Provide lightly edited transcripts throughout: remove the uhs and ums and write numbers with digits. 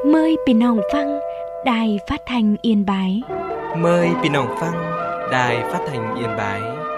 Mờiพี่น้องฟังđài phát thanh Yên Bái. Mời พี่น้องฟัง Đài Phát thanh Yên Bái.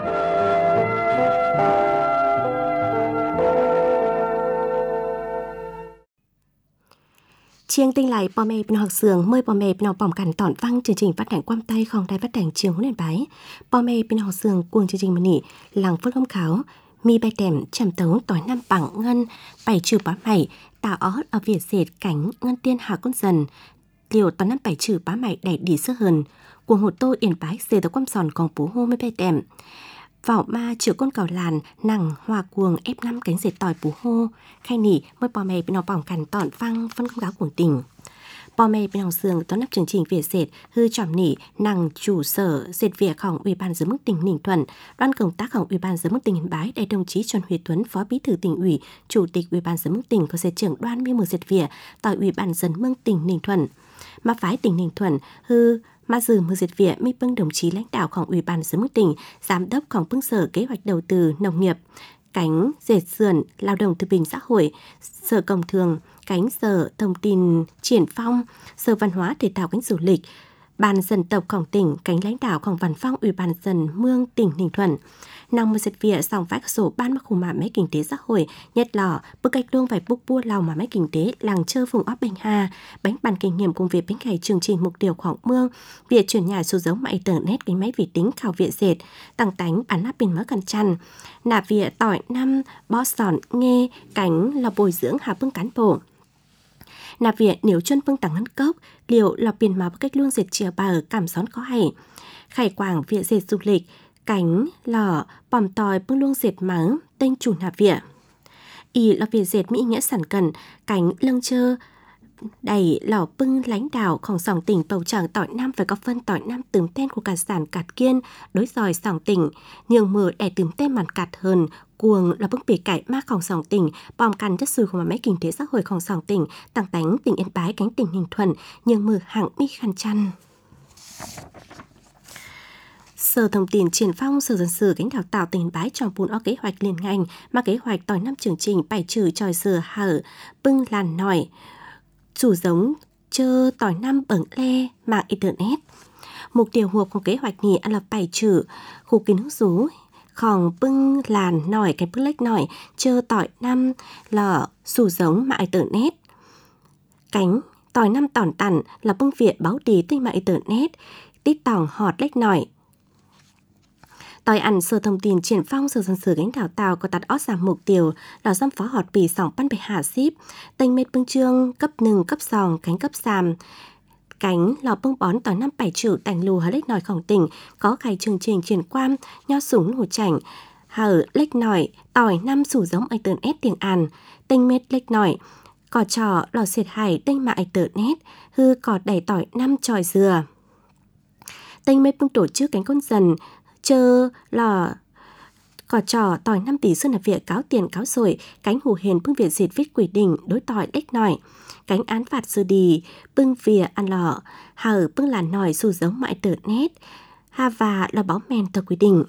Chiêng tinh lại bò mẹ bên học sường mời bò mẹ bên học bỏng cản tỏn văng chương trình phát hành quam tay không đài phát hành trường huấn luyện bái bò mẹ bên học sường cuồng chương trình mà nỉ làng phất không kháo mi bay đèm chầm tấu tỏi năm bằng ngân bảy trừ bá mày tạo ót ở việt dệt cảnh ngân tiên hạ con dần liều tỏi năm bảy trừ bá mày đẩy đi sơ hờn cuồng hồ tô yên bái dệt tàu quam sòn còn bú hô mi bay đèm vào ma chữa con cào làn nằng hòa cuồng ép năm cánh dệt tỏi bú hô khai nỉ mời bò mẹ bên học bỏng cản tỏn văng phân không cáo cuồng tình. Bò mẹ bên học sường tóm nắp chương trình Việt dệt hư trỏm nỉ năng chủ sở dệt ViệtของỦy ban Giám mục tỉnh Ninh Thuận, đoàn công tácของỦy ban Giám mục tỉnh Yên Bái đại đồng chí Trần Huy Tuấn, Phó Bí thư tỉnh ủy, Chủ tịch Ủy ban Giám mục tỉnh có dệt trưởng đoàn mi mờ dệt Việt tại Ủy ban Giám mục tỉnh Ninh Thuận. Mà phái tỉnh Ninh Thuận hư mà dừ mờ dệt Việt mi bưng đồng chí lãnh đạoของỦy ban Giám mục tỉnh, giám đốcของbưng sở kế hoạch đầu tư nông nghiệp, cánh dệt sườn lao động thương binh xã hội, sở công thương, cánh sở thông tin triển phong, sở văn hóa thể thao cánh du lịch, ban dân tộcของtỉnh, cánh lãnh đạoของvăn phòng Ủy ban dân mương tỉnh Ninh Thuận. Nòng một dịch viện sòng vách sổ ban mắc khủng mạng máy kinh tế xã hội, nhất lò, bức cách luôn phải búc bua lòng mà máy kinh tế làng chơ vùng ấp Bình Hà, bánh bàn kinh nghiệm cùng việc bánh ngày chương trình mục tiêu khoảng mương, việc chuyển nhà số giống máy internet cánh máy vi tính khảo viện dệt, tăng tánh bán nắp bình mớ cần chăn, nạp viện tỏi năm, bó sòn, nghe, cánh là bồi dưỡng hạ bưng cán bộ. Nạp viện nếu chân bưng tăng ngân cốc, liệu là biển máu cách luôn dệt chia bà ở cảm xón có hay. Khải quảng viện dệt du lịch, cánh lò bòm tòi bưng luôn dệt máu tên chủ nạp viện. Ý là viện dệt mỹ nghĩa sản cần, cánh lưng chơ, đầy lò bưng lãnh đạoของsòng tỉnh bầu chẳng tỏi năm phải có phân tỏi năm tửm tên của cả sản cạt kiên đối giỏi sòng tỉnh nhường mở để tửm tên màn cạt hơn cuồng là bưng bể cải maของsòng tỉnh bòm cằn chất sùi của máy kinh tế xã hộiของsòng tỉnh tăng tánh tỉnh Yên Bái cánh tỉnh Ninh Thuận nhường mở hạng mi khăn chăn. Sở Thông tin Triển phong Sở Dân sự cánh đào tạo tỉnh Yên Bái trong bùn o kế hoạch liên ngành mà kế hoạch tỏi năm chương trình bài trừ tròi sửa hở bưng làn nỏi chủ giống chơ tỏi năm bẩn le mạng internet. Mục tiêu hộp của kế hoạch này là bài trừ khu kiến hữu rúของbưng làn nỏi cái bưng lách nỏi chơ tỏi năm là chủ giống mạng internet. Cánh tỏi năm tỏn tẩn là bưng viện báo đi tinh mạng internet tít tỏng họt lách nỏi. Tỏi ăn Sở Thông tin Triển phong Sở Dân sự cánh đào tạo có tạt ót giảm mục tiêu là giám phó họt bì sòng pan bề hạ ship tênh mết bưng trương cấp 1 cấp sòng cánh cấp sàm cánh lò bưng bón tỏi năm bảy trừ tành lù hở lách nỏiของtỉnh có khai chương trình triển quan nho súng hồ chảnh hở lách nỏi tỏi năm sủ giống internet tiếng An tênh mết lách nỏi cỏ trò lò xiệt hải tênh mạng internet hư cỏ đẩy tỏi năm tròi dừa tênh mết bưng tổ chức cánh con dần chơ lò cỏ trò tỏi 5 tỷ xuân là việc cáo tiền cáo sổi cánh hù hền bưng viện dệt viết quy định đối tỏi đếch nỏi cánh án phạt sư đi bưng vỉa ăn lò hở bưng làn nỏi dù giống mạng internet ha và là báo men theo quy định.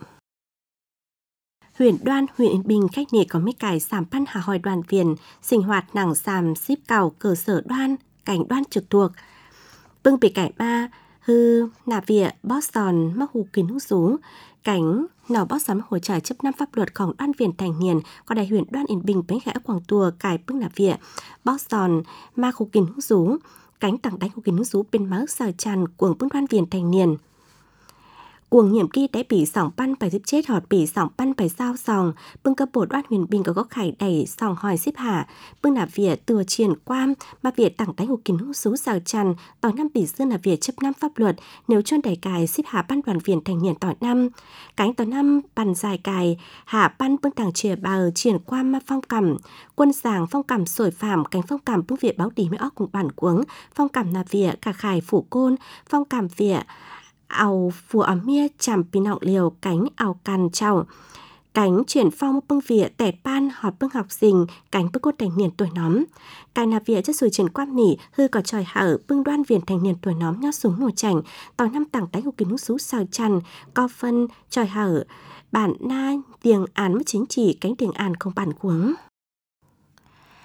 Huyện Đoan, huyện Yên Bình khách nị có mấy cải sàm pan hà hỏi đoàn viên sinh hoạt nặng sàm ship cầu cơ sở đoan cảnh đoan trực thuộc bưng bị cải ba hư nạp viện Boston mắc hù kín hú rú cánh nỏ Boston hỗ trợ chấp năm pháp luậtของđoan viên thành niên có đại huyện Đoan Yên Bình bánh khẽ quảng tùa cải bưng nạp viện Boston ma hù kín hú rú cánh tặng đánh hù kín hú rú bên máu sờ tràn cuồng bưng đoan viên thành niên cuồng nhiệm kỳ đã bị sòng pan phải giúp chết họt bị sòng pan phải sao sòng bưng cấp bộ Đoan Huyền Bình có khải đẩy sòng hỏi xếp hạ bưng nạp viện tùa triển quan mà viện tặng đánh hù kín hú rú sờ tràn tỏi năm bị dương là viện chấp năm pháp luật nếu cho đẩy cài xếp hạ ban đoàn viên thành niên tỏi năm cánh tỏi năm bàn dài cài hạ ban bưng tặng chìa bờ triển quan mà phong cẩm quân giảng phong cẩm sổi phạm cánh phong cẩm bưng viện báo đi mới óc cùng bản cuống phong cẩm nạp viện cả khải phủ côn phong cẩm viện ảo phù ẩm mía chằm pin họng liều cánh ảo cằn trào cánh chuyển phong bưng vỉa tẹt ban họt bưng học sinh cánh bưng cốt thành niên tuổi nóm cài nạp vỉa chất sùi triển quan nỉ hư có tròi hở bưng đoan viên thành niên tuổi nóm nhót súng nổ chảnh tỏi năm tặng đánh hộp kính hút xú sào chăn co phân tròi hở bản na tiếng An mất chính chỉ cánh tiếng An không bản cuống.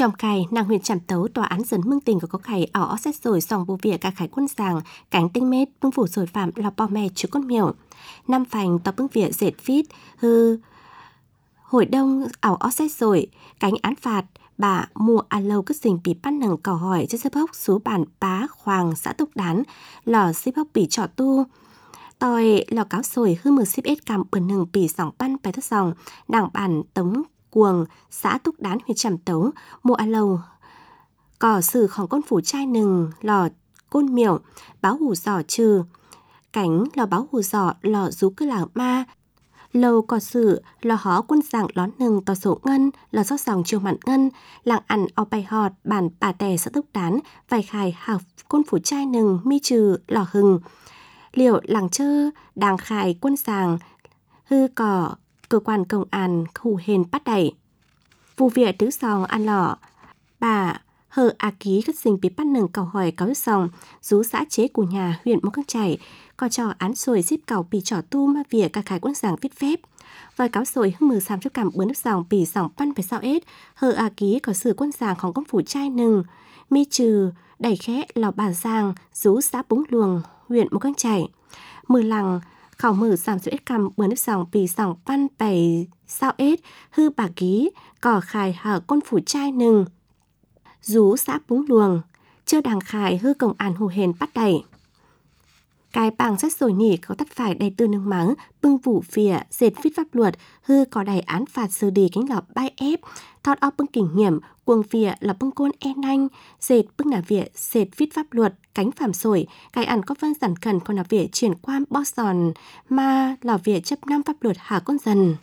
Trong cài, nàng huyện Trạm Tấu tòa án dân mương tình có khải ở xét rồi sòng vụ việc cả khải quân sàng, cánh tinh mết, bưng phủ rồi phạm là bò mẹ chứ con miểu. Năm phành tòa bưng việc dệt phít, hư hội đông ảo xét rồi, cánh án phạt, bà mùa lâu cứ dình bị bắt nằng cầu hỏi cho xếp hốc số bản bá khoàng xã Túc Đán, lò xếp hốc bị trọ tu. Tòi lò cáo sồi hư mờ xếp ết cầm bẩn nừng bị sòng pan bài thất dòng, đảng bản tống cuồng xã Túc Đán huyện Trạm Tấu, mùa lâu cỏ sửของcon phủ trai nừng lò côn miểu, báo hù giỏ trừ, cánh lò báo hù giỏ lò rú cứ làng ma, lâu cỏ sử lò hó quân giảng lón nừng tỏ sổ ngân lò rót dòng chiều mặn ngân, làng ăn ao bài họt bản bà tè xã Túc Đán, vài khải học con phủ trai nừng mi trừ lò hừng, liệu làng chơ đàng khải quân giảng hư cỏ cơ quan công an hù hền bắt đẩy. Vụ việc tứ sòng ăn lọ, bà hờ ký các sinh bị bắt nừng cầu hỏi cáo sòng, rú xã chế của nhà huyện Mông Căng Chảy, có cho án sồi xếp cầu bị trỏ tu mà việc cả khải quân giảng viết phép. Và cáo sồi hưng mừ xàm cho cảm bướn nước dòng bị dòng pan phải sao ết, hờ ký có sự quân giảngของcông phủ trai nừng, mi trừ, đẩy khẽ lò bà giang, rú xã Búng Luồng, huyện Mông Căng Chảy. Mừ lằng, khảo mử giảm số ết cầm bướn nước dòng bị dòng pan phải sao ết, hư bà ký, cỏ khải hở con phủ trai nừng, rú xã Búng Luồng, chưa đàng khải hư công an hù hền bắt đẩy. Cái bằng rất rồi nỉ có tắt phải đầy tư nâng mắng, bưng vụ phìa, dệt viết pháp luật, hư có đầy án phạt xử đi cánh lọ bay ép, thọt o bưng kinh nghiệm, cuồng phìa là bưng côn nanh, dệt bưng là vỉa, dệt viết pháp luật, cánh phạm sổi, cái ăn có vân giản cần còn là vỉa chuyển quan bó giòn, mà là vỉa chấp năm pháp luật hạ con dần.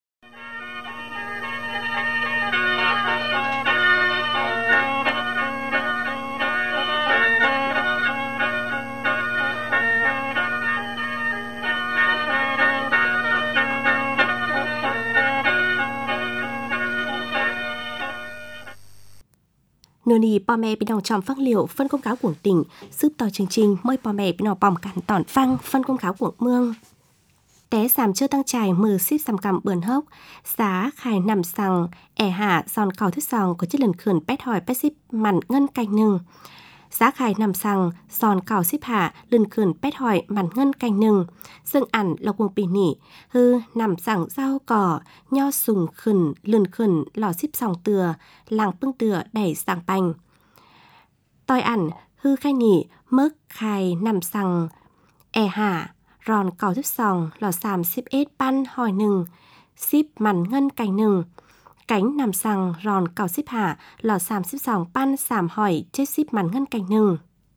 Nô nì bò mẹ bị nòng tròm phăng liệu phân công cáo của tỉnh, giúp tòa chương trình mời bò mẹ bị nòng bòm cản tỏn phăng phân công cáo của mương. Té giảm chưa tăng trải mừ xít xăm cầm bườn hốc, giá khải nằm sằng, hạ giòn cầu thức sòng có chất lần khẩn bét hỏi bét xíp mặn ngân canh nừng. Giá khải nằm sằng, giòn cầu xíp hạ, lần khẩn bét hỏi mặn ngân canh nừng. Dương ẩn lọc vùng bì nỉ, hư nằm sằng rau cỏ, nho sùng khẩn, lần khẩn lò xíp sòng từa, làng bưng từa đẩy sàng bành. Tòi ẩn, hư khai nỉ, mớc khai nằm sằng, hạ, ròn cầu xíp sòng, lò xàm xíp ết pan hỏi nừng, xíp mặn ngân canh nừng. Cánh nằm sằng ròn cầu xíp hạ, lò xàm xíp sòng pan xàm hỏi chết xíp mặn ngân canh nừng.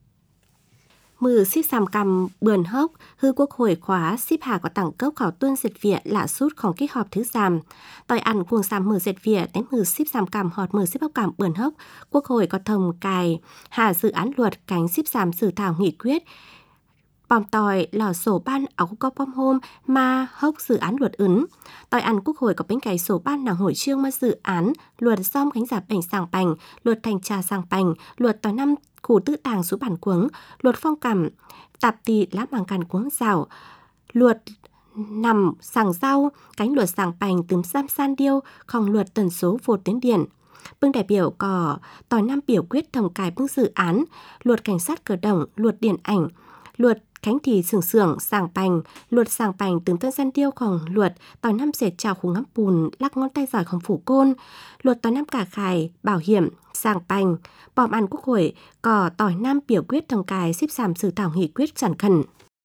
Mừ xíp xàm cầm bườn hốc, hư quốc hội khóa xíp hạ có tặng cốc khảo tuân diệt vịa lạ sútของkích họp thứ xàm. Tòi ăn cuồng xàm mừ diệt vịa đánh mừ xíp xàm cầm họt mừ xíp hốc cảm bườn hốc. Quốc hội có thông cài hạ dự án luật cánh xíp xàm dự thảo nghị quyết. Bòm tòi lò sổ ban ở có bom hôm mà hốc dự án luật ứng. Tòi ăn quốc hội có bánh cày sổ ban nàng hội trương mà dự án luật xong cánh giả bành sàng bành, luật thành trà sàng bành, luật tòi năm khu tự tàng số bản cuống, luật phong cảm tạp tì lá màng càn cuống rào, luật nằm sàng rau, cánh luật sàng bành tùm giam san điêu, không luật tần số vô tuyến điện. Bưng đại biểu có tòi năm biểu quyết thông cài bưng dự án, luật cảnh sát cơ động, luật điện ảnh, luật cánh thì sưởng sàng bành, luật sàng bành từng tân gian điêuของluật tòi năm dệt trào khung ngắm bùn lắc ngón tay giỏiของphủ côn, luật tòi năm cả khải bảo hiểm sàng bành, bòm ăn quốc hội có tòi năm biểu quyết thông cài xíp giảm dự thảo nghị quyết sản khẩn.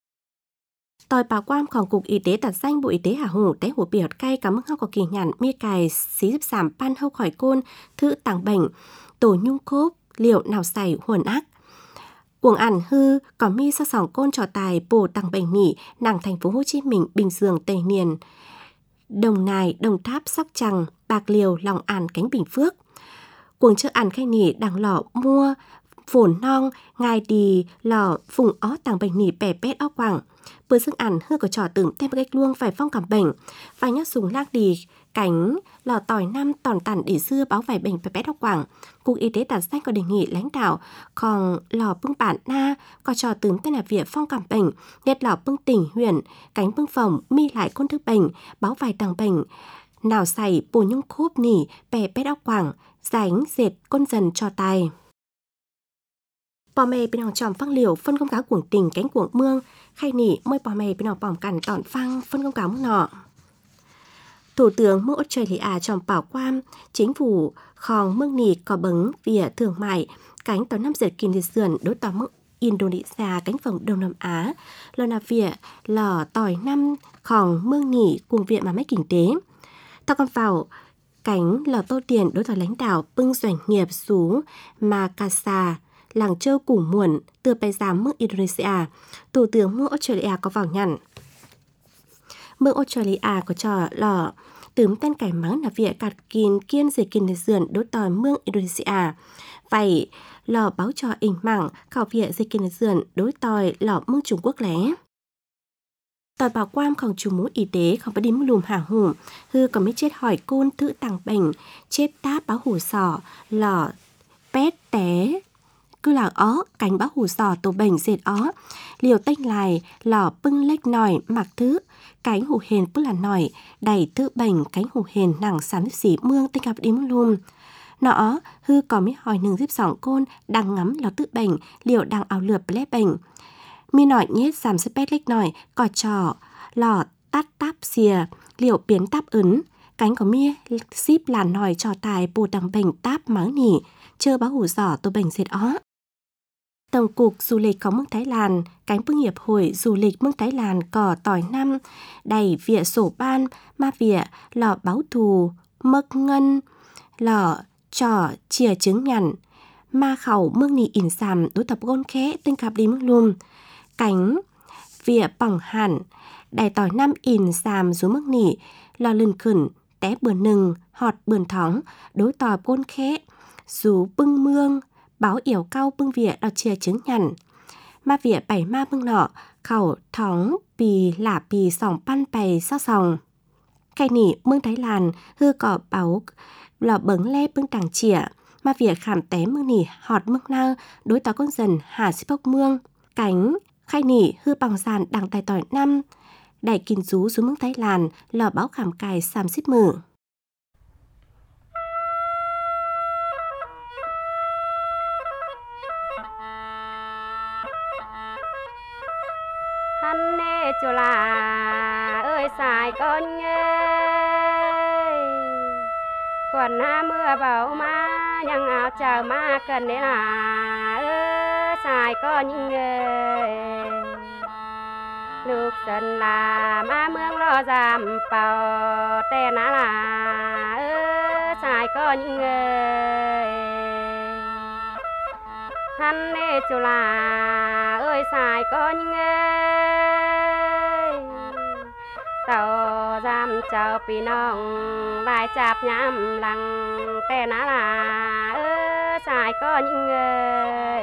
Tòi bảo quanของcục y tế đặt danh bộ y tế Hà Hủ té hủ biểu cay cảm ơn có kỳ nhàn mi cài xí xíp giảm pan hâu khỏi côn thứ tàng bệnh tổ nhung cốp liệu nào xảy huồn ác. Cuồng ản hư có mi sa sòng côn trò tài bổ tăng bệnh nỉ nàng thành phố Hồ Chí Minh, Bình Dương, Tây Niên, Đồng Nai, Đồng Tháp, Sóc Trăng, Bạc Liêu, Long An, Cánh Bình Phước. Cuồng chợ ản khai nỉ đằng lọ mua phồn non ngài đi lọ phùng ó tăng bệnh nỉ bẻ bét ó quảng. Bữa dương ản hư có trò tưởng thêm cách luông phải phong cảm bệnh và nhắc súng lác đi cánh lò tỏi năm tòn tản để xưa báo vài bệnh bẻ bét ó quảng. Cục Y tế đặt danh có đề nghị lãnh đạo còn lò bưng bản na có trò tưởng tên là việc phong cảm bệnh nhất lò bưng tỉnh huyện cánh bưng phòng mi lại con thức bệnh báo vài tàng bệnh nào xảy bù nhung khốp nỉ bè bét óc quảng, ránh dệt con dần cho tay. Bò mè bên hòng tròm phăng liều phân công cáo cuồng tình cánh cuồng mương, khay nỉ môi bò mè bên hòng bòm cằn tọn phăng phân công cáo mương nọ. Thủ tướng nước Australia trong bảo quan, chính phủ khòng mương nỉ có bứng vỉa thương mại, cánh tàu năm dệt kinh tế sườn đối tàu mức Indonesia cánh phòng Đông Nam Á, lò nà vỉa lò tỏi năm khòng mương nỉ cùng viện mà mấy kinh tế. Tao còn vào cánh lò tô tiền đối tàu lãnh đạo bưng doanh nghiệp xú Makassar, làng châu củ muộn từ bài giám nước Indonesia, thủ tướng nước Australia có vào nhận. Nước Australia có cho lò tướm tên cải mắng là việc cạt kín kiên dây kinh tế dườn đối tòi mương Indonesia. Vậy, lò báo cho hình mảng khảo viện dây kinh tế dườn đối tòi lò mương Trung Quốc lé. Tòi bảo quan không chủ mũ y tế không phải đi mũ lùm hả hùm, hư còn mới chết hỏi côn thử tăng bệnh, chết táp báo hủ sỏ, lò pét té. Cứ là ó, cánh báo hủ sò tổ bệnh dệt ó, liều tách lại, lò bưng lách nòi, mặc thứ, cánh hủ hền bức là nòi, đẩy tự bệnh, cánh hủ hền nặng sắn xỉ mương tinh gặp đi mương lùm. Nó, hư có mấy hỏi nừng giúp sỏng côn, đang ngắm lò tự bệnh, liều đang áo lượp lé bệnh. Mi nòi nhét giảm sức bét lách nòi, cò trò, lò tắt táp xìa, liều biến táp ấn, cánh có mi xíp là nòi trò tài bồ đằng bệnh táp máng nỉ, chơ báo hủ sò tổ bệnh dệt ó. Tổng cục Du lịch có mương Thái Lan, cánh bưng hiệp hội du lịch mương Thái Lan có tỏi năm, đầy vỉa sổ ban, ma vỉa, lò báo thù, mực ngân, lò trò chìa trứng nhằn, ma khẩu mương nì ỉn xàm đối tập gôn khẽ tinh cặp đi mương lùm, cánh vỉa bỏng hẳn, đầy tỏi năm ỉn xàm xuống mương nì, lò lừng khẩn, té bườn nừng, họt bườn thóng, đối tỏi gôn khẽ, rú bưng mương, báo yểu cao bưng vỉa đào chìa trứng nhằn. Ma vỉa bảy ma bưng nọ, khẩu thóng bì lả bì sòng pan bày sao sòng. Cái nỉ mương Thái Lan hư cỏ báo lò bấng le bưng tàng chỉa, ma vỉa khảm té mương nỉ họt mương nao, đối tỏ con dần hà xí bốc mương. Cánh khai nỉ hư bằng sàn đằng tài tỏi năm, đẩy kín rú xuống mương Thái Lan, lò báo khảm cài xàm xít mử. Hắn nê cho là ơi xài con ơi, còn mưa bão ma nhằng áo chờ ma cần đấy là ơi xài con ơi, lúc dần là ma mương lo giảm bào tên là ơi xài con ơi, hắn nê cho là ơi xài con ơi, tàu giam chào pi nong lại chạp nhám lăng tên là ơi xài con ơi,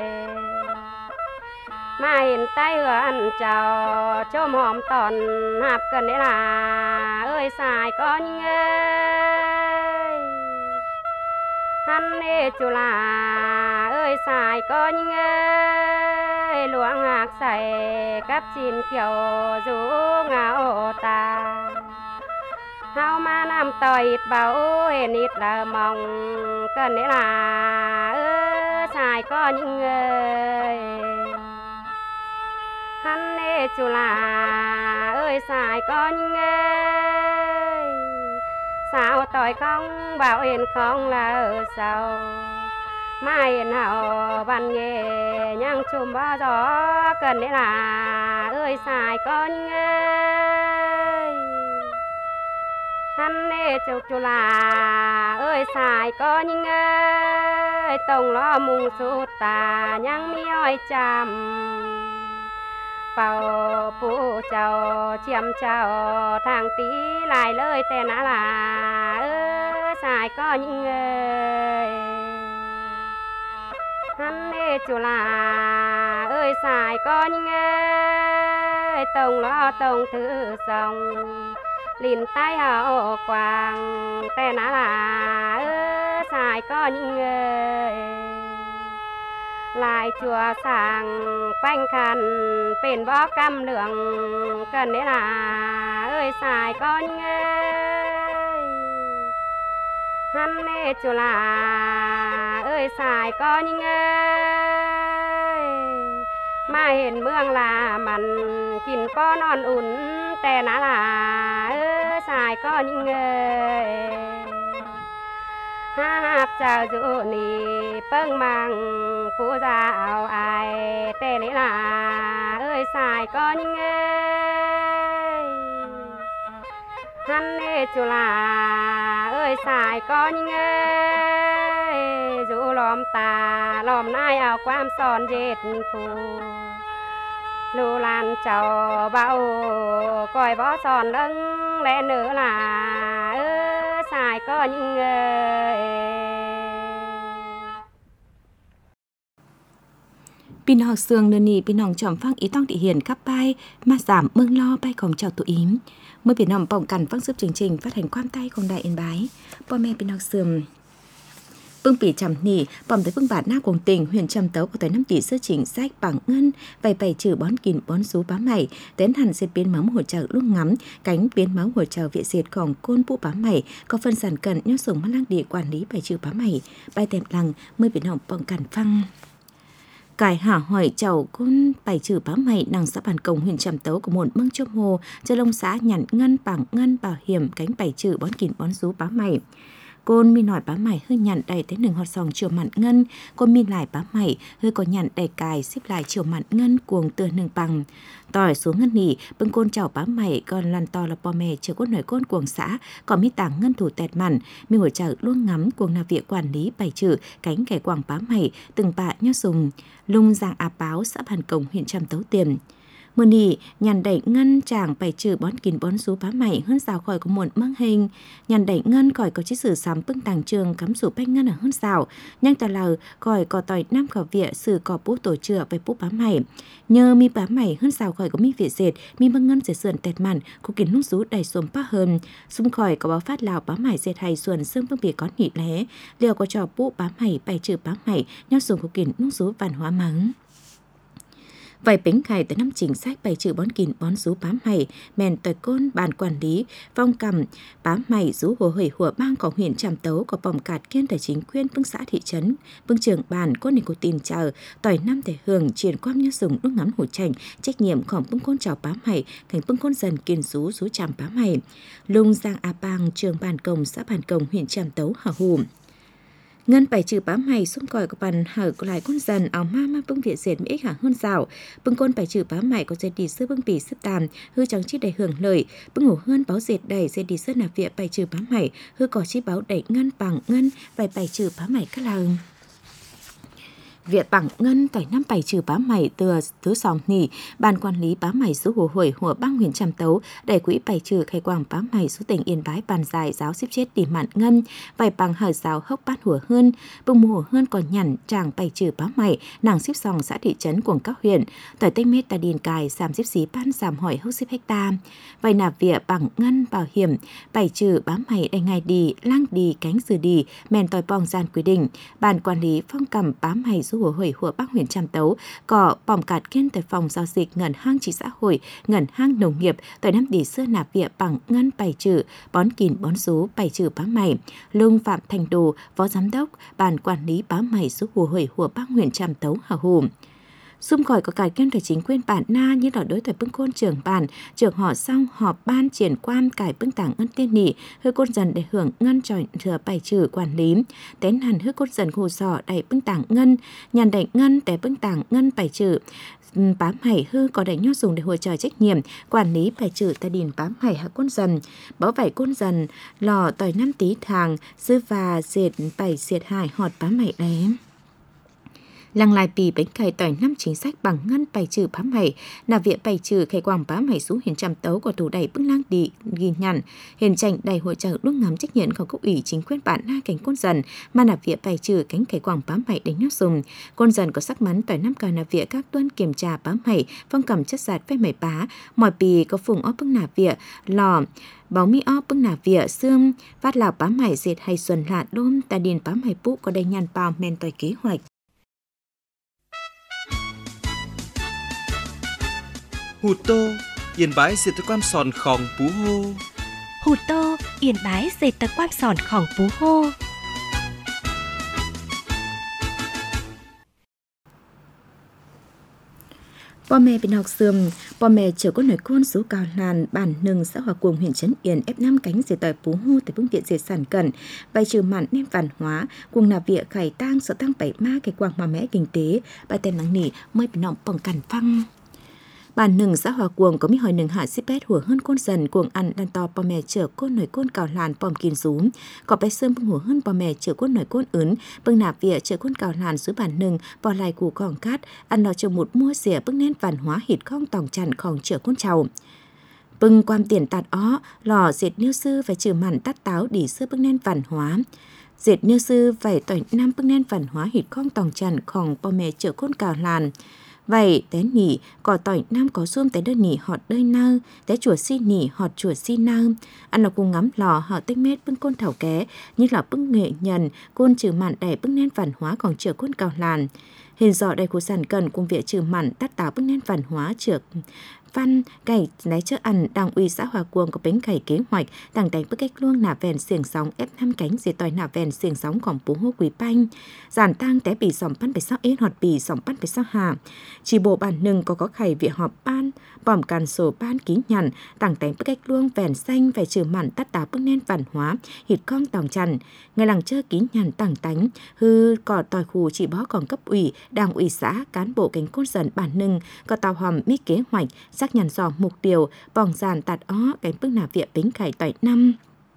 mà hiện tay hưởng chào chôm hòm tòn hạp cần đấy là ơi xài con ơi, hắn nê chú là ơi xài con ơi, luồng hạc xài cắp chín kiểu rú ngáo ta, hao ma nam tỏi ít bảo hên ít là mong cần đấy là ơi xài con ơi, hắn nê chú là ơi xài con ơi, sao tỏi không bảo hiền không là ở sau, mà hiền hậu ban nghề nhang chùm bao gió cần đấy là ơi xài con ơi, hắn nê chú là ơi xài con ơi, tổng lo mùng sút tà nhang mi oi chăm, bảo phụ chào chiêm chào thằng tí lại lời tên là ơi xài con ơi, hắn nê chú là ơi xài con ơi, tổng lo tổng thứ sòng liền tay hậu quàng tên là ơi xài con ơi, lại chùa sàng quanh khăn bên bó cam lượng กันนี่ล่ะเอ้ยสายก้อนเงยสาวต่อยข้องเบาเอ็นของละเศร้ามาเห็นเฮาบันเยยังชุมบ่จอเกินนี่ล่ะเอ้ยสายก้อนเงยต้องล้อมุงสูตายังมีอ้อยจำเป่าปูเจ้าเจียมเจ้าทางตีหลายเลยแต่น่ะล่ะเอ้ยสายก้อนเงย ลายจัวสางแป้งคันเป็นบ่อกำเหลืองกันนี่ล่ะเอ้ยสายก้อนเงย hắn nê chùa là ơi xài có những ơi mà hiện mương là mặn kín có non ủn tè ná là ơi xài có những ơi hát chào dụ nì bưng mang phú dạo ai tè lý là ơi xài có những ơi hắn nê chùa là ơi xài có những ơi dụ lòm tà lòm nai áo quam son dệt phù lù lan chào bao coi bó son lưng lẽ nữa là ơi xài có những người พี่น้องเสืองเนนีพี่น้องจอมฟังอีต้องติเหียนขับไปมาสามเมืองล่อไปของเจ้าตัวอิมเมื่อพี่น้องป้องกันฟังซึบจริงๆphát hànhความใต้ของđại yên bái พ่อแม่พี่น้องเสื่อมปึ้งปีจำนี่ปอมแต่ปึ้งบาทหน้ากงติงhuyện trầm tấu của tại năm tỷ sơ chỉnh sách bằng ngân vay bày trừ bón kín bón sú bá mày đến hẳn sẽ biến máu hỗ trợ lúc ngắm cánh biến máu hỗ trợ viện diệtของcôn bú bá mày có phần sản cận nhau sủng mắt lang địa quản lý bày trừ bá mày bài tèm lằng mới bị nòngป้องกันฟังcải hả hỏi chầu côn bày trừ bá mày nàng xã bản cổng huyện trầm tấu của một mương chôm hồ cho lông xã nhằn ngân bảng ngân bảo hiểm cánh bày trừ bón kín bón sú bá mày côn mi nổi bá mày hơi nhặn đầy tới nừng hot sòng chiều mặn ngân côn mi lại bá mày hơi có nhặn đầy cài xếp lại chiều mặn ngân cuồng tựa nừng bằng tỏi xuống ngân nỉ bưng côn chảo bá mày còn lăn to là bò mè chờ côn nổi côn cuồng xã còn mi tảng ngân thủ tẹt mặn mi ngồi chảo luôn ngắm cuồng là việc quản lý bày trừ cánh kẻ quảng bá mày từng bạ nhớ sùng lung giang á báo xã bản cổng huyện trầm tấu tiền mưa nỉ nhàn đẩy ngân chàng bày trừ bón kín bón sú bá mày hơn rào khỏi có một măng hình nhàn đẩy ngân khỏi có chiếc sử sắm bưng tàng trường cắm sủ bách ngân ở hơn rào nhanh tà lờ khỏi có tỏi nam khảo vịa sử có bút tổ chữa về bút bá mày nhờ mi bá mày hơn rào khỏi có mi vịa dệt mi băng ngân dệt sườn tẹt mặn có kín nút rú đầy xuồng pa hơn xung khỏi có báo phát lào bá mày dệt hay xuồng xương bưng vịa có nhị lé liều có trò bút bá mày bày trừ bá mày nhau xuồng có kín nút rú văn hóa mắng vài bánh khải tới năm chính sách bày trừ bón kín bón sú bám mày mèn tỏi côn bàn quản lý phong cầm bám mày rú hồ hởi hùa bang của huyện trầm tấu có bỏng cạt kiên tại chính quyền bưng xã thị trấn bưng trưởng bàn côn nicotine chờ tỏi năm thể hưởng triển quan như dùng lúc ngắm hủ chành trách nhiệmของbưng côn chào bám mày thành bưng côn dần kiên rú chàm bám mày lung giang a bang trường bàn công xã bàn công huyện trầm tấu hả hùm ngân bày trừ bám mày xung còi của bàn hở của lại con dần áo ma bưng viện dệt mỹ hả hơn rào bưng côn bày trừ bám mày có dệt đi sơ bưng bì sấp tàm hư trắng chi đầy hưởng lợi bưng ngủ hơn báo dệt đầy dệt đi sơ nạp viện bày trừ bám mày hư có chi báo đầy ngân bằng ngân bày trừ bám mày các làng Viện bằng ngân tỏi năm bày trừ bá mày từ thứ sòng nỉ ban quản lý bá mày số hồ hổi của bang huyện trầm tấu đẩy quỹ bày trừ khai quảng bá mày số tỉnh yên bái bàn dài giáo xếp chết đi mạn ngân vài bằng hở giáo hốc bát hùa hơn bông mùa hơn còn nhằn tràng bày trừ bá mày nàng xếp sòng xã thị trấn của các huyện tỏi tây mét ta điền cài giảm xếp xí ban giảm hỏi hốc xếp hecta vài nạp viện bằng ngân bảo hiểm bày trừ bá mày đánh ngày đi lang đi cánh dừa đi mèn tỏi bong gian quy định ban quản lý phong cầm bá mày số hồ hổi của bác huyện trầm tấu có bỏng cạt kiên tại phòng giao dịch ngân hàng chỉ xã hội ngân hàng nông nghiệp tại năm tỷ xưa nạp viện bằng ngân bày trừ bón kín bón số bày trừ bá mày lung phạm thành đồ phó giám đốc ban quản lý bá mày số hồ hổi của bác huyện trầm tấu hà hùm xung khỏi có cải kiên tại chính quyền bản na như là đối thoại bưng côn trưởng bản trưởng họ xong họp ban triển quan cải bưng tảng ngân tiên nỉ hơi côn dần để hưởng ngân tròi thừa bày trừ quản lý tén hẳn hơi côn dần hồ sò đẩy bưng tảng ngân nhàn đẩy ngân để bưng tảng ngân bày trừ bám hải hư có đẩy nhót dùng để hỗ trợ trách nhiệm quản lý bày trừ tại điền bám hải hạ côn dần báo vải côn dần lò tỏi năm tí thàng dư và dệt bày diệt hải họt bám hải đếm làng lại bì bánh cày tỏi năm chính sách bằng ngân bày trừ bám mày nạp viện bày trừ khai quảng bám mày xuống hiền trầm tấu của thủ đẩy bưng lang đi ghi nhận hiền tranh đầy hỗ trợ lúc ngắm trách nhiệm của cấp ủy chính quyền bản na cánh côn dần mà nạp viện bày trừ cánh khai quảng bám mày đánh nhót dùng côn dần có sắc mắn tỏi năm cờ nạp viện các tuân kiểm tra bám mày phong cầm chất giạt phê mày bá mỏi bì có phùng óp bưng nạp viện lò báo mi óp bưng nạp viện xương phát lào bám mày dệt hay xuân lạ đôm ta điền bám mày bú có đầy nhàn bào men tỏi kế hoạch Hù tô, yên bái diệt quan sòn khòng bú hô. Hù Tô, Yên Bái dệt tờ quan sòn khỏng Phú Hô. Bò mẹ bên học sườm, bò mẹ chở con nổi côn số cao làn bản nừng xã Hòa Cuồng huyện Trấn Yên ép 5 cánh dệt tỏi Phú Hô tại phương viện dệt sản cẩn bài trừ mặn nêm văn hóa cùng nạp vịa khải tang sợ tăng bảy ma cái quang mà mẹ kinh tế bài tên nắng nỉ mới bị nọng bỏng cằn phăng. Bản nừng xã Hòa Cuồng có mi hỏi nừng hạ xếp bét hùa hơn côn dần cuồng ăn đàn to bò mẹ chở côn nổi côn cào làn bòm kín rúm có bé sơm bưng hùa hơn bò mẹ chở côn nổi côn ướn bưng nạp vịa chở côn cào làn dưới bản nừng bò lại củ còng cát ăn nó cho một mua rỉa bưng nên văn hóa hít khong tòng chằn khòng chở côn trầu bưng quam tiền tạt ó lò dệt niêu sư phải trừ mặn tắt táo đỉ sơ bưng nên văn hóa dệt niêu sư phải tỏi năm bưng nên văn hóa hít khong tòng chằn khòng bò mẹ chở côn cào làn. Vậy té nỉ, cỏ tỏi nam có xuông té đơn nỉ họt đơi nơ, té chùa si nỉ họt chùa si nơ. Ăn là cùng ngắm lò họ tích mết bưng côn thảo ké, như là bưng nghệ nhân, côn trừ mặn đẩy bưng nên văn hóa còn chữa côn cào làn. Hình dọ đầy của sản cần cùng việc trừ mặn tắt táo bưng nên văn hóa chữa văn cày lấy chợ ăn đảng ủy xã Hòa Cuồng có bánh cày kế hoạch đảng đánh bức cách luông nạp vèn xiềng sóng ép 5 cánh dệt tỏi nạp vèn xiềng sóngของPhú Hô Quý Banh giản tang té bì sòng pan 6 ết họt bì sòng pan 6 hà chỉ bộ bản nừng có khải việc họp ban bỏm càn sổ ban ký nhận đảng đánh bức cách luông vèn xanh phải trừ mặn tắt táo bức nên văn hóa hít con tòng trần ngày làng chơi ký nhận tảng tánh hư cỏ tỏi khu chỉ bó còn cấp ủy đảng ủy xã cán bộ cánh côn dần bản nừng có tàu hòm mi kế hoạch xác nhận rõ mục tiêu bỏng giàn tạt ó cánh bức nạp viện bính khải tỏi năm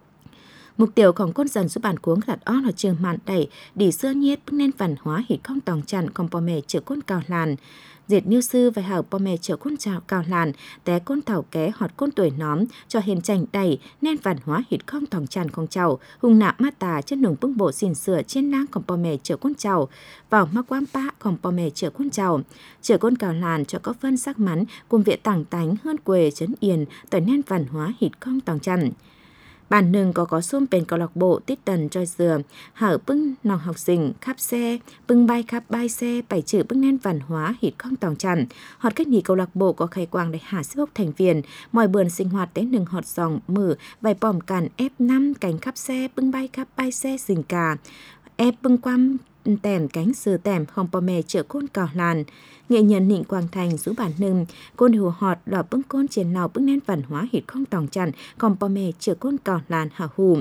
mục tiêuของคนdân giúp bản cuống lạt ó là trường mạn đẩy đi xưa nhiết bức nên văn hóa hít không tòng chặn còn bò mẹ chữa côn cào làn dệt niêu sư và hảo bò mẹ chữa côn trào cào làn té côn thảo ké họt côn tuổi nóm cho hình chành đầy nên văn hóa hít không tòng chặn không chào hùng nạ ma tà chân nồng bưng bộ xìn sửa trên lang còn bò mẹ chữa côn chào vào ma quam pa còn bò mẹ chữa côn chào chữa côn cào làn cho có phân sắc mắn cùng viện tảng tánh hơn quê Trấn Yên tỏi nên văn hóa hít không tòng chặn. Bản nừng có xôm bên câu lạc bộ tít tần cho dừa, hở bưng nòng học sinh, khắp xe, bưng bay khắp bay xe, bảy chữ bưng nên văn hóa hít không tòng chặn. Họt cách nhì câu lạc bộ có khai quang để hạ sức hốc thành viên, mọi bườn sinh hoạt tế nừng họt dòng mở, vài bòm càn ép 5 cánh khắp xe, bưng bay khắp bay xe dình cà, ép bưng quam tèm cánh sừ tèm hồng bò mè chữa côn cào làn. Nghệ nhân Nịnh Quang Thành rú bản nừng, côn hù họt đỏ bưng côn trên nào bưng nên văn hóa hít không tòng chặn, còn bò mè chữa côn cào làn hào hù.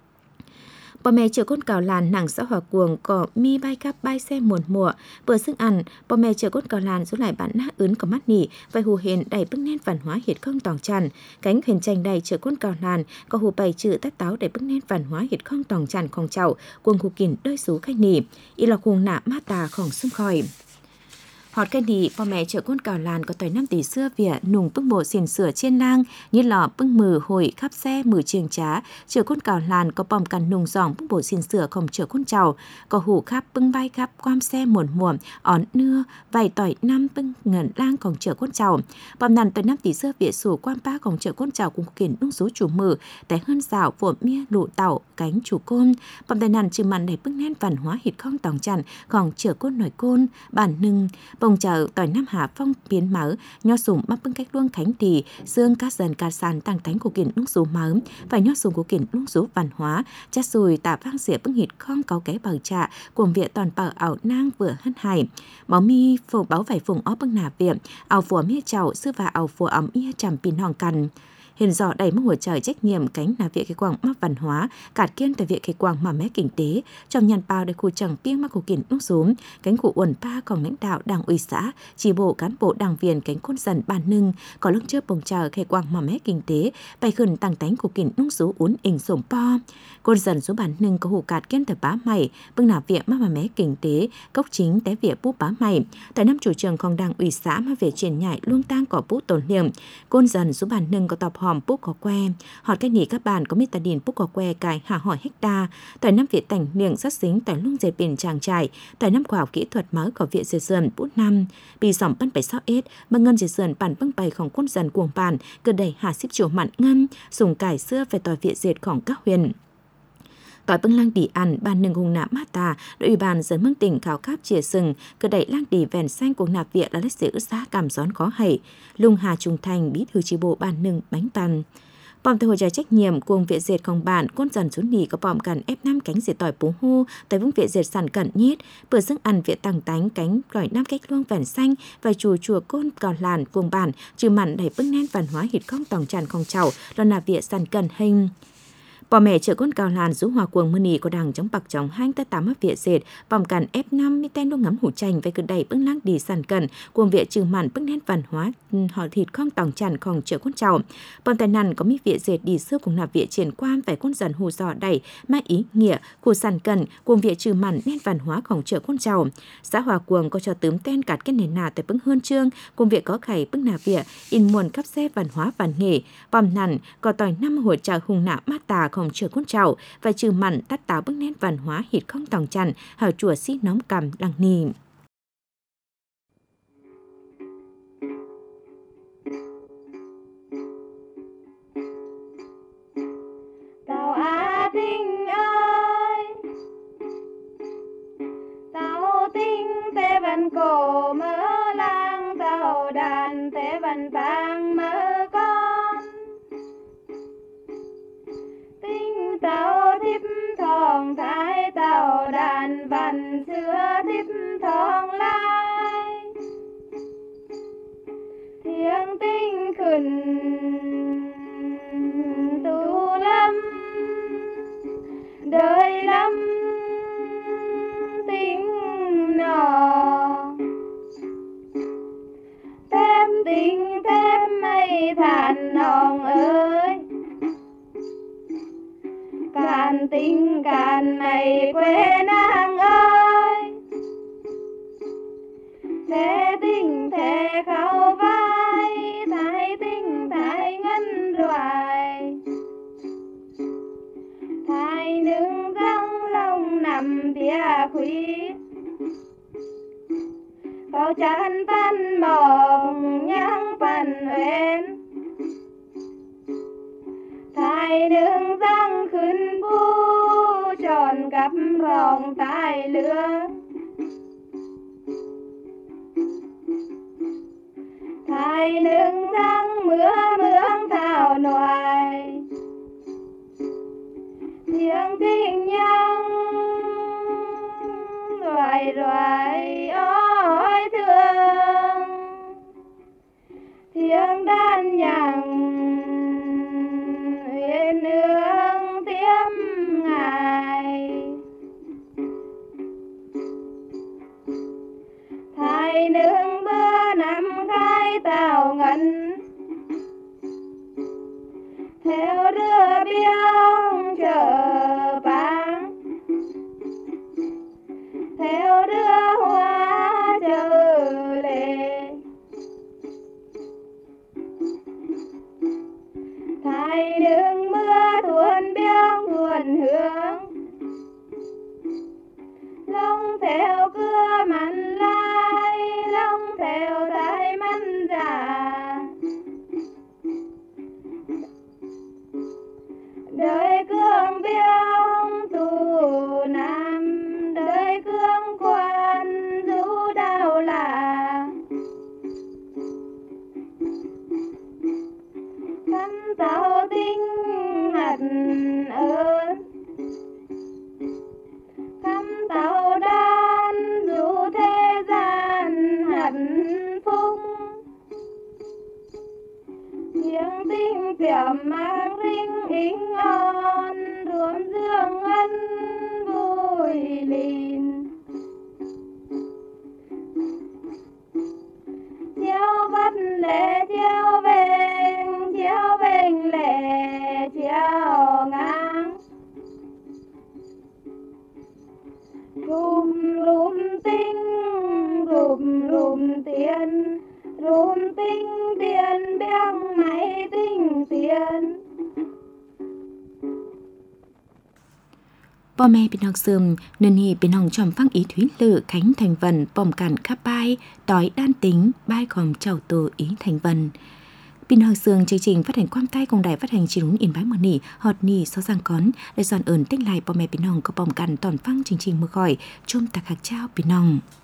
Bò mè chữa côn cào làn nàng xã Hòa Cuồng có mi bay khắp bay xe muộn mùa, vừa sức ăn, bò mè chữa côn cào làn rú lại bản nã ướn có mắt nỉ, vài hù hền đầy bưng nên văn hóa hít không tòng chặn, cánh huyền tranh đầy chữa côn cào làn có hù bày chữ tát táo đầy bưng nên văn hóa hít không tòng chặn không chậu, cuồng hù kìn đôi sú khách nỉ, y là cuồng nạ ma tà khổng xung khỏi. Họt cái đi, bò mẹ chợ côn cào làn có tỏi 5 tỷ xưa vỉa nùng bưng bộ xìn sửa trên nang như lò bưng mừ hồi khắp xe mừ trường trá chợ côn cào làn có bòm cằn nùng giỏng bưng bộ xìn sửa không chợ côn trào có hủ khắp bưng bay khắp quam xe muộn muộn ón nưa vài tỏi 5 bưng ngẩn lang còn chợ côn trào bòm nàn tỏi 5 tỷ xưa vỉa sủ quam ba còn chợ côn trào cùng kiển đung số chủ mừ té hơn rào vụa mía lụ tàu cánh chủ côn bòm tài nàn trừ mặn để bưng nén văn hóa hít không tòng chặn còn chợ côn nổi côn bản nừng bông chợ tỏi Nam Hà phong biến mở nho sùng mắc bưng cách luông khánh thì dương cát dần cát sàn tăng tánh của kiển lúc số mớm và nho sùng của kiển lúc số văn hóa chát sùi tạ vang xỉa bưng hít không có cái bờ trạ cùng viện toàn bờ ảo nang vừa hân hải báo mi phổ báo vải phùng ó bưng nà viện ảo phùa mía chậu sư và ảo phùa ẩm ia trầm pin hòn cằn hiện rõ đầy mức hỗ trợ trách nhiệm cánh là viện cái quảng mắc văn hóa cạt kiên tại viện cái quảng mà mé kinh tế trong nhàn bao để khu chẳng piêng mắc của kiển lúc xuống cánh cụ uẩn pa còn lãnh đạo đảng ủy xã chỉ bộ cán bộ đảng viên cánh côn dần bàn nưng có lúc trước bồng chờ cái quảng mà mé kinh tế bày khẩn tăng tánh của kiển lúc số uốn ỉnh sổm po côn dần số bàn nưng có hủ cạt kiên tại bá mày bưng nào viện mắc mà mé kinh tế cốc chính té viện bút bá mày tại năm chủ trường còn đảng ủy xã mà về triển nhảy luông tang cỏ bút tổn niệm côn dần số bàn nưng có tập hòm bút có que hỏi cách nghỉ các bạn có mít ta điền bút có que cài hạ hỏi hecta tại năm viện tảnh miệng rất xính tại lung dệt biển tràng trải tại năm khoa học kỹ thuật mới có viện dệt sườn bút năm bị dòng bắn 76 s mà ngân dệt sườn bản băng bàyของquân dần cuồng bản cơ đầy hạ xếp chiều mặn ngân dùng cải xưa về tỏi viện dệtของcác huyền tỏi bưng lang đi ăn bàn nừng hùng nạp mát tà đội ủy ban dân mương tỉnh khảo cáp chìa sừng cơ đẩy lang đi vèn xanh của nạp viện là lịch sử xã cảm gión khó hẩy lung hà trung thành bí thư chi bộ bàn nừng bánh tàn Bom từ hồ trà trách nhiệm cuồng viện dệt không bản côn dần xuống nỉ có bom cần F5 cánh dệt tỏi bố hô tới vùng viện dệt sản cận nhiết bữa sức ăn viện tàng tánh cánh cỏi nam cách luông vẻn xanh và chùa côn cò làn cuồng bản trừ mặn đầy bức nén văn hóa hịt không tòng tràn không chậu lo là viện sản cận hình. Bỏ mẹ chợ con cao làn rú hòa cuồng mưa nỉ có đằng chống bạc chống hang ta tám viện dệt vòng cản F5 mi tên đô ngắm hủ chành về cứ đầy bức nắng đi sàn cẩn cuồng viện trừ mặn bức nét văn hóa họ thịt không tòng tràn không chợ con chậu. Bọn tài nằn có mi viện dệt đi xưa cùng nạp viện triển quan về con dần hù dò đầy má ý nghĩa khu sàn cẩn cuồng viện trừ mặn nét văn hóaของchợ con chậu. Xã Hòa Cuồng có cho tướm tên cắt cái nền nà tại bức hơn trương cuồng viện có khẩy bức nà viện in muôn cấp xe văn hóa văn nghệ vòng nằn có tỏi năm hồi trà hùng nạ mát tà không chợ con chậu và trừ mặn tắt táo bức nét văn hóa hịt không tòng chăn hở chùa xí nóng cầm đằng nì. Tàu Á Tinh ơi, tàu tinh tế văn cổ mơ lang tàu đàn tế văn vang mơ con tinh tàu thiếp thòng thái tàu đàn văn xưa thiếp thòng lai thiêng tinh khẩn tu lâm đời lắm tính nọ thêm tình thêm mây than nòng ơi càn tình càn mây quê nàng ơi thế tình thế khâu vai thái tình thái ngân loài thái nương răng lông nằm bia quý câu chán văn mộng nhang văn uyên thái nương răng khuyên bu tròn cặp ròng tai lứa thái nương răng mưa thảo noài tiếng tình nhang loài ôi thương tiếng đàn nhàng uyên ương tiêm ngài thái nương bữa năm khai tàu ngân theo đưa biếng chợ báng theo đưa hoa chợ lệ thái nương mưa thuần biếng thuần hương long theo cưa mặn lai long theo thái mặn già đời cương biếng tù nam đời cương quan du đào là thăm tàu tinh hẳn ơn thăm tàu đan du thế gian hạnh phúc tiếng tinh kiệm mang rinh ính on ruộng dương ân vui lìn chiếu vắt lệ chiếu vênh lệ chiếu ngang rùm tinh tiền biếng máy tinh tiền. Bò mẹ bên học sườm, nên hi bên hồng tròm phăng ý thúy lự khánh thành vần bòm cản khắp bai, tói đan tính, bai khòm chầu tổ ý thành vần. Bên học sườm chương trình phát hành quam tay cùng đài phát hành chỉ đúng in bái mờ nỉ, họt nỉ so giang cón, để dọn ơn tích lại bò mẹ bên hồng có bòm cản toàn phăng chương trình mưa khỏi, chôm tạc hạc trao bên hồng.